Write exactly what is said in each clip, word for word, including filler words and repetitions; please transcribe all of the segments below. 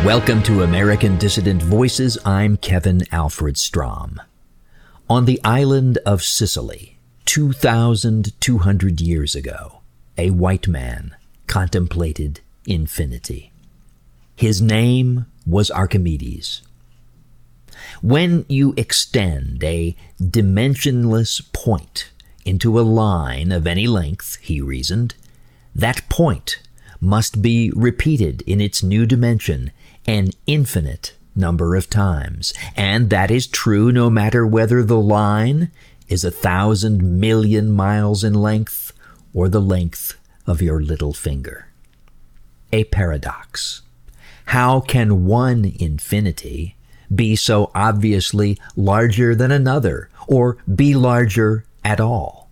Welcome to American Dissident Voices. I'm Kevin Alfred Strom. On the island of Sicily, two thousand two hundred years ago, a white man contemplated infinity. His name was Archimedes. When you extend a dimensionless point into a line of any length, he reasoned, that point must be repeated in its new dimension an infinite number of times. And that is true no matter whether the line is a thousand million miles in length or the length of your little finger. A paradox. How can one infinity be so obviously larger than another, or be larger at all?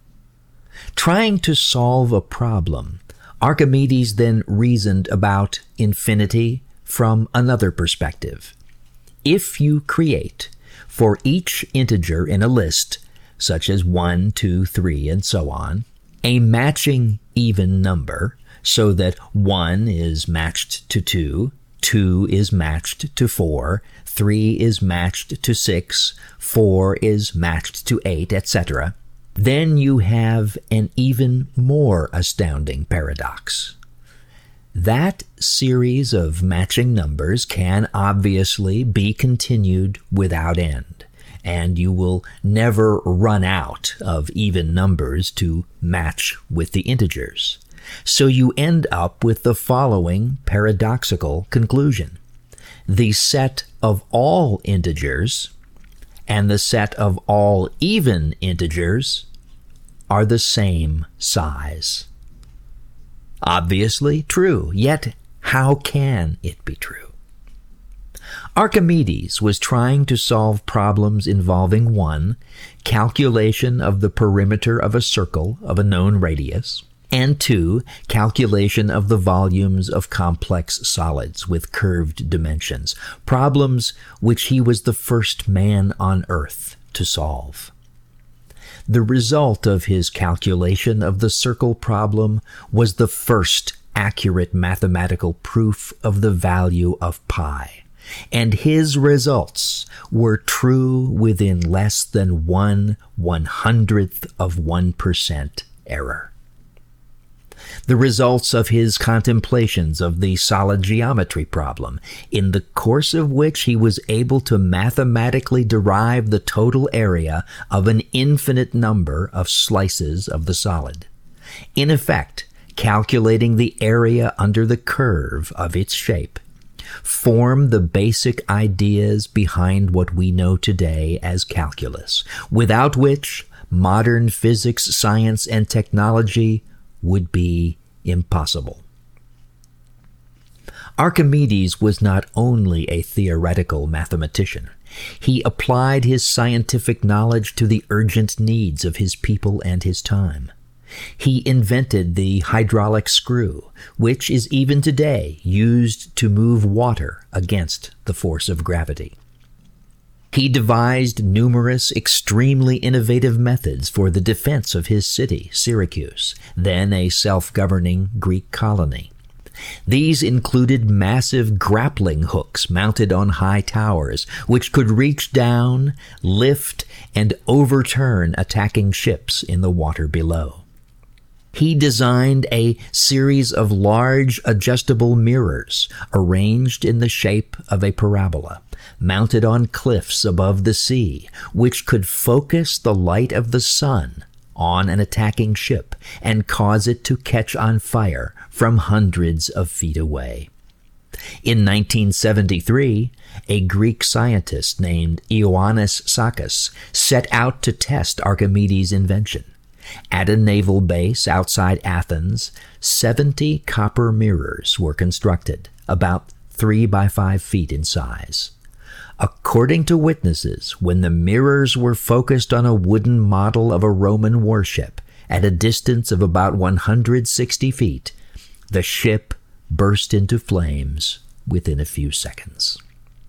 Trying to solve a problem, Archimedes then reasoned about infinity from another perspective. If you create for each integer in a list, such as one, two, three, and so on, a matching even number, so that one is matched to two, two is matched to four, three is matched to six, four is matched to eight, et cetera, then you have an even more astounding paradox. That series of matching numbers can obviously be continued without end, and you will never run out of even numbers to match with the integers. So you end up with the following paradoxical conclusion. The set of all integers and the set of all even integers are the same size. Obviously true, yet how can it be true? Archimedes was trying to solve problems involving one, calculation of the perimeter of a circle of a known radius, and two, calculation of the volumes of complex solids with curved dimensions, problems which he was the first man on Earth to solve. The result of his calculation of the circle problem was the first accurate mathematical proof of the value of pi, and his results were true within less than one one-hundredth of one percent error. The results of his contemplations of the solid geometry problem, in the course of which he was able to mathematically derive the total area of an infinite number of slices of the solid. In effect, calculating the area under the curve of its shape, form the basic ideas behind what we know today as calculus, without which modern physics, science, and technology would be impossible. Archimedes was not only a theoretical mathematician. He applied his scientific knowledge to the urgent needs of his people and his time. He invented the hydraulic screw, which is even today used to move water against the force of gravity. He devised numerous extremely innovative methods for the defense of his city, Syracuse, then a self-governing Greek colony. These included massive grappling hooks mounted on high towers, which could reach down, lift, and overturn attacking ships in the water below. He designed a series of large adjustable mirrors arranged in the shape of a parabola, mounted on cliffs above the sea, which could focus the light of the sun on an attacking ship and cause it to catch on fire from hundreds of feet away. In nineteen seventy-three, a Greek scientist named Ioannis Sakis set out to test Archimedes' invention. At a naval base outside Athens, seventy copper mirrors were constructed, about three by five feet in size. According to witnesses, when the mirrors were focused on a wooden model of a Roman warship at a distance of about one hundred sixty feet, the ship burst into flames within a few seconds.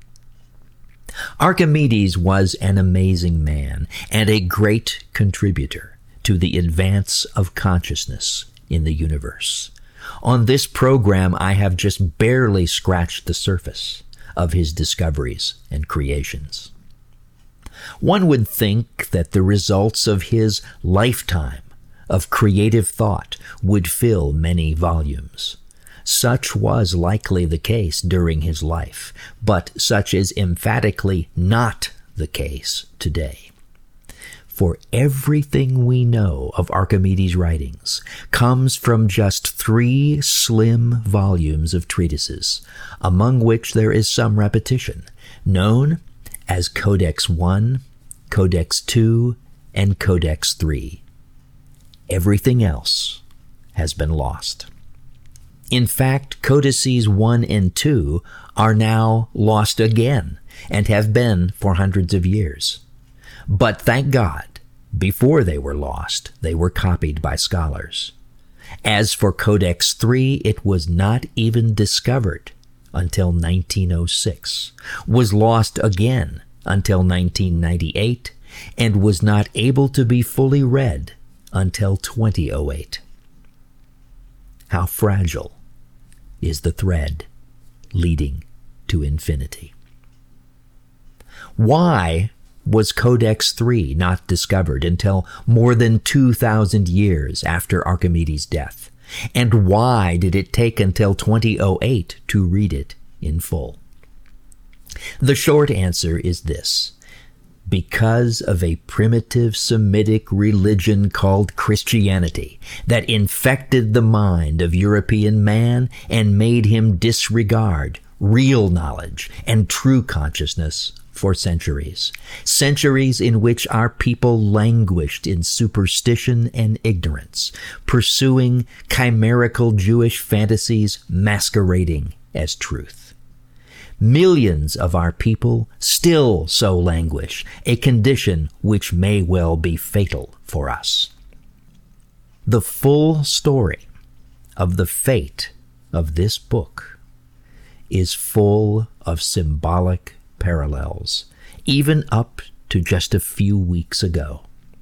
Archimedes was an amazing man and a great contributor to the advance of consciousness in the universe. On this program, I have just barely scratched the surface of his discoveries and creations. One would think that the results of his lifetime of creative thought would fill many volumes. Such was likely the case during his life, but such is emphatically not the case today. For everything we know of Archimedes' writings comes from just three slim volumes of treatises, among which there is some repetition, known as Codex one, Codex two, and Codex three. Everything else has been lost. In fact, Codices one and two are now lost again and have been for hundreds of years. But thank God, before they were lost, they were copied by scholars. As for Codex three, it was not even discovered until nineteen oh six, was lost again until nineteen ninety-eight, and was not able to be fully read until twenty oh eight. How fragile is the thread leading to infinity. Why was Codex three not discovered until more than two thousand years after Archimedes' death? And why did it take until twenty oh eight to read it in full? The short answer is this: because of a primitive Semitic religion called Christianity that infected the mind of European man and made him disregard real knowledge and true consciousness for centuries. Centuries in which our people languished in superstition and ignorance, pursuing chimerical Jewish fantasies masquerading as truth. Millions of our people still so languish, a condition which may well be fatal for us. The full story of the fate of this book is full of symbolic parallels, even up to just a few weeks ago.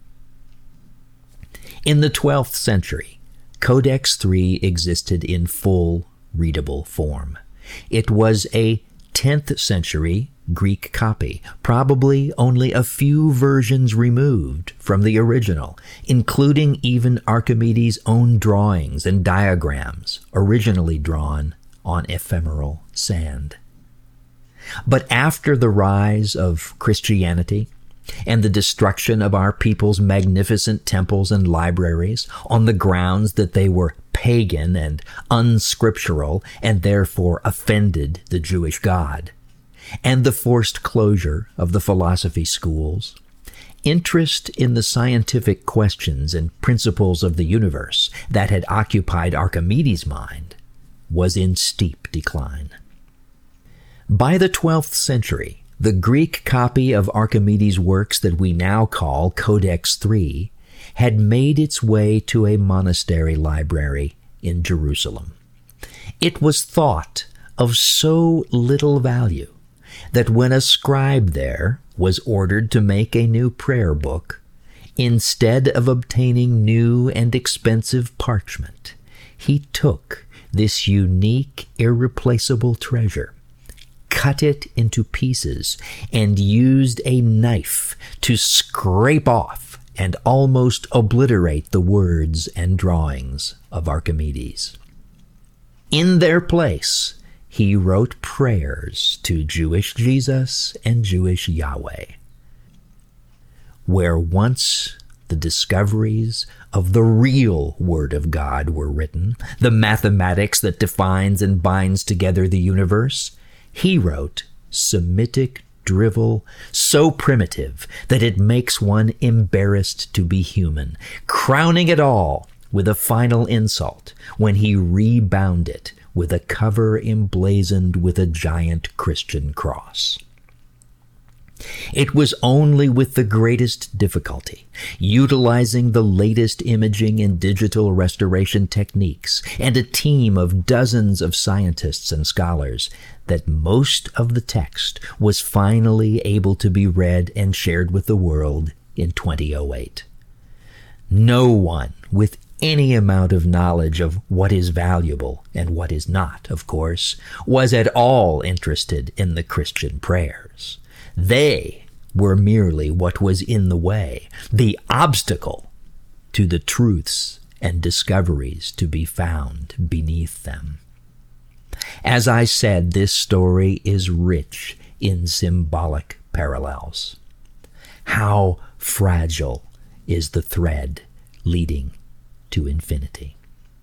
In the twelfth century, Codex three existed in full readable form. It was a tenth century Greek copy, probably only a few versions removed from the original, including even Archimedes' own drawings and diagrams, originally drawn on ephemeral sand. But after the rise of Christianity and the destruction of our people's magnificent temples and libraries on the grounds that they were pagan and unscriptural and therefore offended the Jewish God, and the forced closure of the philosophy schools, interest in the scientific questions and principles of the universe that had occupied Archimedes' mind was in steep decline. By the twelfth century, the Greek copy of Archimedes' works that we now call Codex three had made its way to a monastery library in Jerusalem. It was thought of so little value that when a scribe there was ordered to make a new prayer book, instead of obtaining new and expensive parchment, he took this unique, irreplaceable treasure, cut it into pieces, and used a knife to scrape off and almost obliterate the words and drawings of Archimedes. In their place, he wrote prayers to Jewish Jesus and Jewish Yahweh. Where once the discoveries of the real Word of God were written, the mathematics that defines and binds together the universe, he wrote Semitic drivel so primitive that it makes one embarrassed to be human, crowning it all with a final insult when he rebound it with a cover emblazoned with a giant Christian cross. It was only with the greatest difficulty, utilizing the latest imaging and digital restoration techniques and a team of dozens of scientists and scholars, that most of the text was finally able to be read and shared with the world in twenty oh eight. No one with any amount of knowledge of what is valuable and what is not, of course, was at all interested in the Christian prayers. They were merely what was in the way, the obstacle to the truths and discoveries to be found beneath them. As I said, this story is rich in symbolic parallels. How fragile is the thread leading to infinity.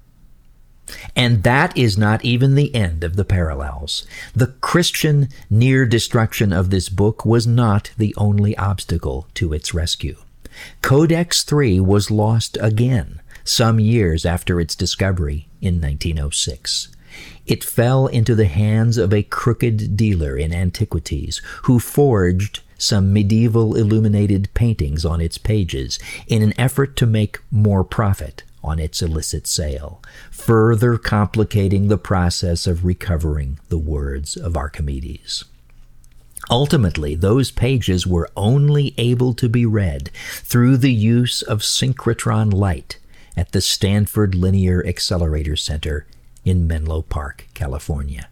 And that is not even the end of the parallels. The Christian near destruction of this book was not the only obstacle to its rescue. Codex three was lost again some years after its discovery in nineteen oh six. It fell into the hands of a crooked dealer in antiquities who forged some medieval illuminated paintings on its pages in an effort to make more profit on its illicit sale, further complicating the process of recovering the words of Archimedes. Ultimately, those pages were only able to be read through the use of synchrotron light at the Stanford Linear Accelerator Center in Menlo Park, California.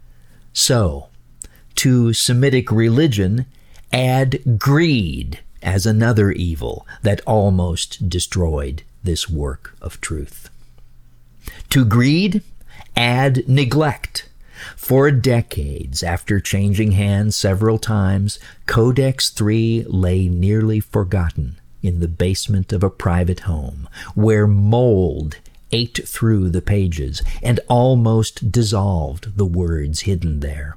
So, to Semitic religion, add greed as another evil that almost destroyed this work of truth. To greed, add neglect. For decades, after changing hands several times, Codex three lay nearly forgotten in the basement of a private home, where mold ate through the pages and almost dissolved the words hidden there.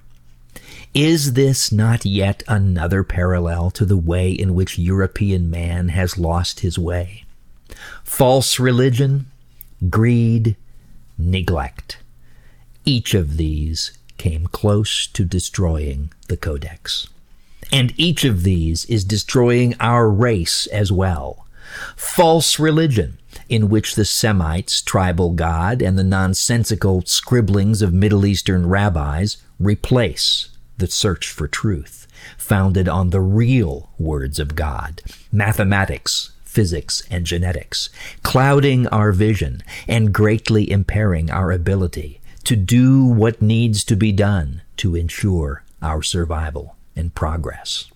Is this not yet another parallel to the way in which European man has lost his way? False religion, greed, neglect. Each of these came close to destroying the Codex. And each of these is destroying our race as well. False religion, in which the Semites' tribal god and the nonsensical scribblings of Middle Eastern rabbis replace the search for truth, founded on the real words of God, mathematics, physics, and genetics, clouding our vision and greatly impairing our ability to do what needs to be done to ensure our survival and progress.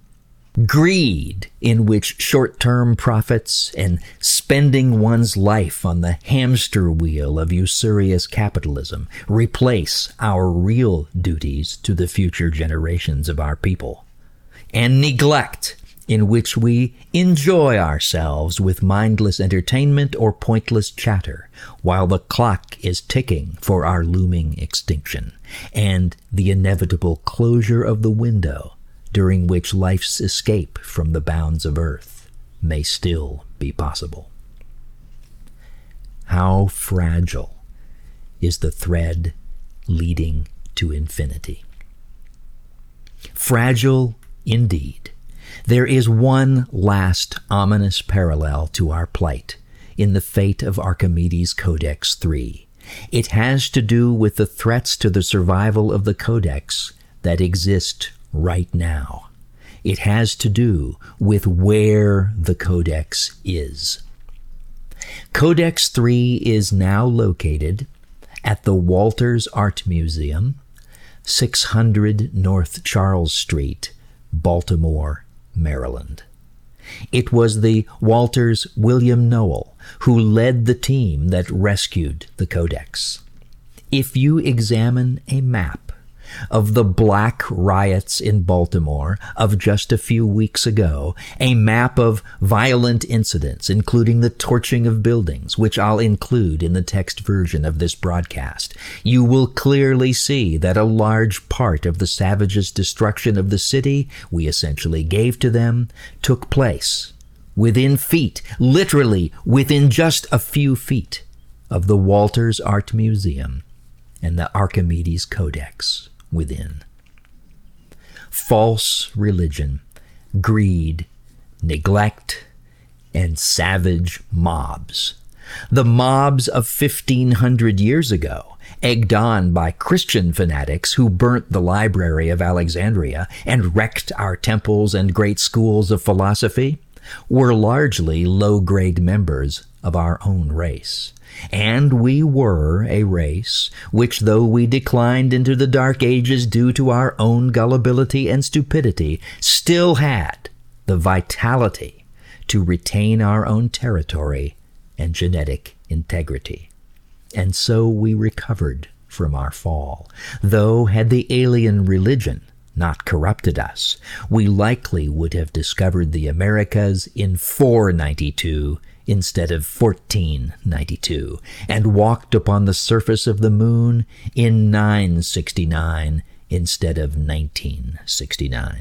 Greed, in which short-term profits and spending one's life on the hamster wheel of usurious capitalism replace our real duties to the future generations of our people. And neglect, in which we enjoy ourselves with mindless entertainment or pointless chatter, while the clock is ticking for our looming extinction and the inevitable closure of the window during which life's escape from the bounds of earth may still be possible. How fragile is the thread leading to infinity? Fragile indeed. There is one last ominous parallel to our plight in the fate of Archimedes' Codex three. It has to do with the threats to the survival of the Codex that exist right now. It has to do with where the Codex is. Codex three is now located at the Walters Art Museum, six hundred North Charles Street, Baltimore, Maryland. It was the Walters William Noel who led the team that rescued the Codex. If you examine a map of the Black Riots in Baltimore of just a few weeks ago, a map of violent incidents, including the torching of buildings, which I'll include in the text version of this broadcast, you will clearly see that a large part of the savages' destruction of the city we essentially gave to them took place within feet, literally within just a few feet, of the Walters Art Museum and the Archimedes Codex within. False religion, greed, neglect, and savage mobs. The mobs of fifteen hundred years ago, egged on by Christian fanatics who burnt the Library of Alexandria and wrecked our temples and great schools of philosophy, were largely low-grade members of our own race. And we were a race which, though we declined into the Dark Ages due to our own gullibility and stupidity, still had the vitality to retain our own territory and genetic integrity. And so we recovered from our fall, though had the alien religion not corrupted us, we likely would have discovered the Americas in four ninety-two instead of fourteen ninety-two, and walked upon the surface of the moon in nine sixty-nine instead of nineteen sixty-nine.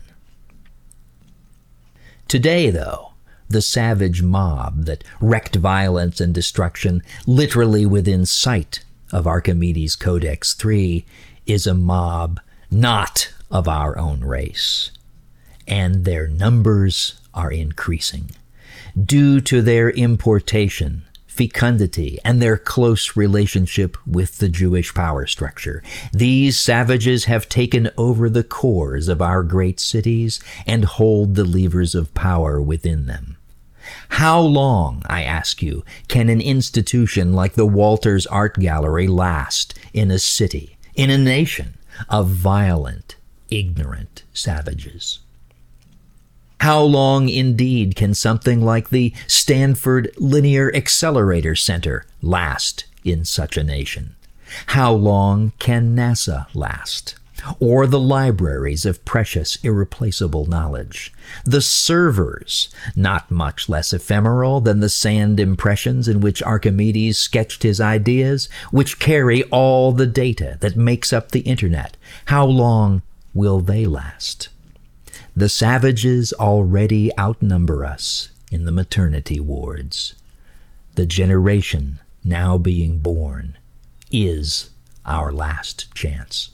Today, though, the savage mob that wreaked violence and destruction literally within sight of Archimedes Codex three is a mob not of our own race, and their numbers are increasing. Due to their importation, fecundity, and their close relationship with the Jewish power structure, these savages have taken over the cores of our great cities and hold the levers of power within them. How long, I ask you, can an institution like the Walters Art Gallery last in a city, in a nation of violent, ignorant savages? How long, indeed, can something like the Stanford Linear Accelerator Center last in such a nation? How long can NASA last? Or the libraries of precious, irreplaceable knowledge? The servers, not much less ephemeral than the sand impressions in which Archimedes sketched his ideas, which carry all the data that makes up the internet. How long will they last? The savages already outnumber us in the maternity wards. The generation now being born is our last chance.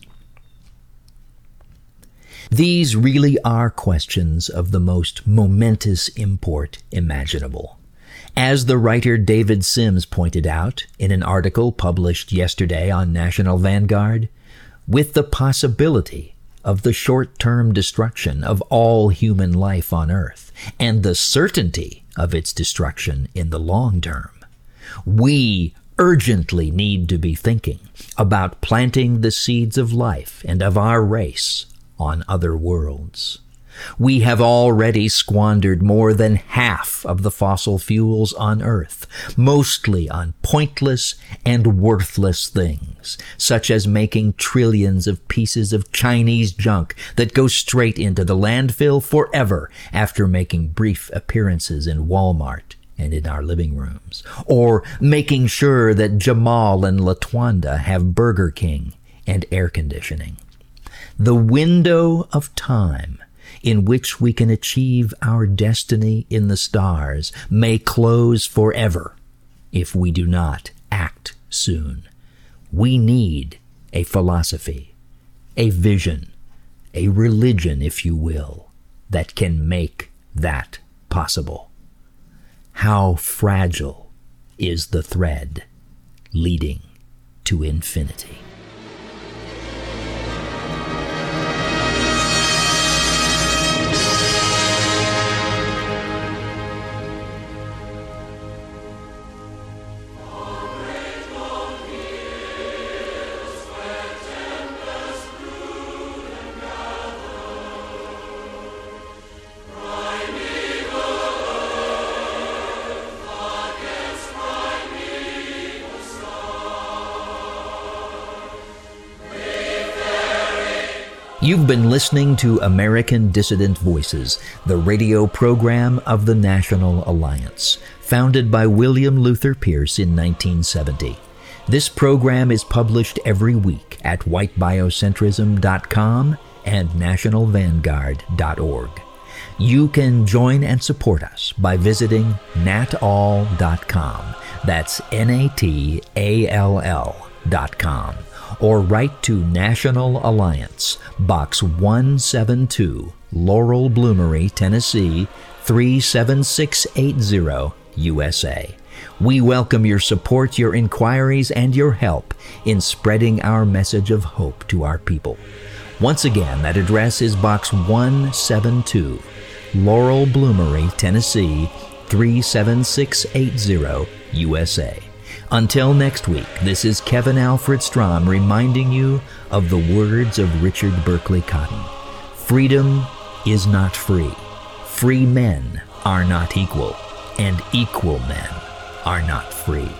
These really are questions of the most momentous import imaginable. As the writer David Sims pointed out in an article published yesterday on National Vanguard, with the possibility of the short-term destruction of all human life on Earth and the certainty of its destruction in the long term, we urgently need to be thinking about planting the seeds of life and of our race on other worlds. We have already squandered more than half of the fossil fuels on Earth, mostly on pointless and worthless things, such as making trillions of pieces of Chinese junk that go straight into the landfill forever after making brief appearances in Walmart and in our living rooms, or making sure that Jamal and Latwanda have Burger King and air conditioning. The window of time in which we can achieve our destiny in the stars may close forever if we do not act soon. We need a philosophy, a vision, a religion, if you will, that can make that possible. How fragile is the thread leading to infinity? You've been listening to American Dissident Voices, the radio program of the National Alliance, founded by William Luther Pierce in nineteen seventy. This program is published every week at white biocentrism dot com and national vanguard dot org. You can join and support us by visiting natall dot com. That's N A T A L L dot com. Or write to National Alliance, Box one seventy-two, Laurel Bloomery, Tennessee, three seven six eight zero, U S A. We welcome your support, your inquiries, and your help in spreading our message of hope to our people. Once again, that address is Box one seventy-two, Laurel Bloomery, Tennessee, three seven six eight zero, U S A. Until next week, this is Kevin Alfred Strom reminding you of the words of Richard Berkeley Cotton. Freedom is not free. Free men are not equal, and equal men are not free.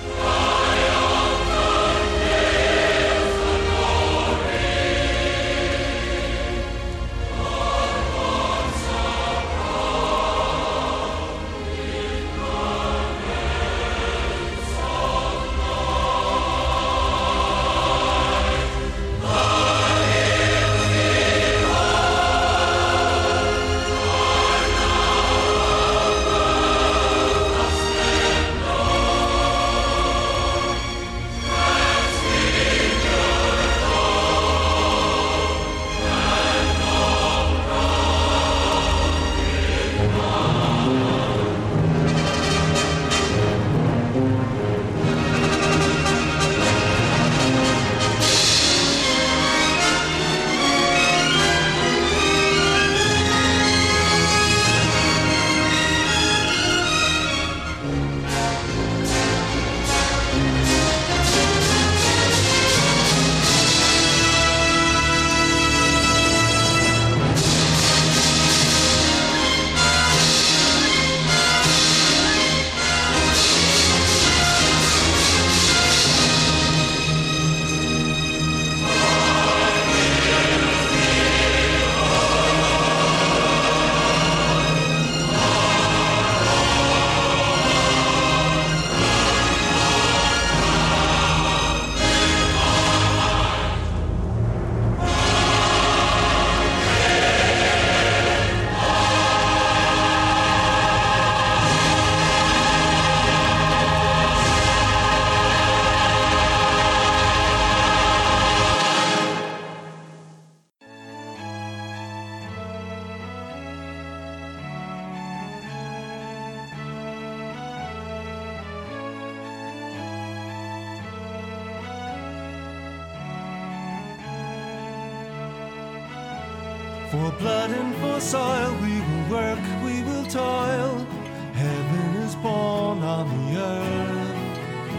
For blood and for soil we will work, we will toil. Heaven is born on the earth.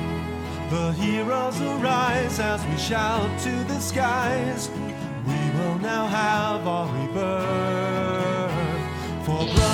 The heroes arise as we shout to the skies. We will now have our rebirth. For blood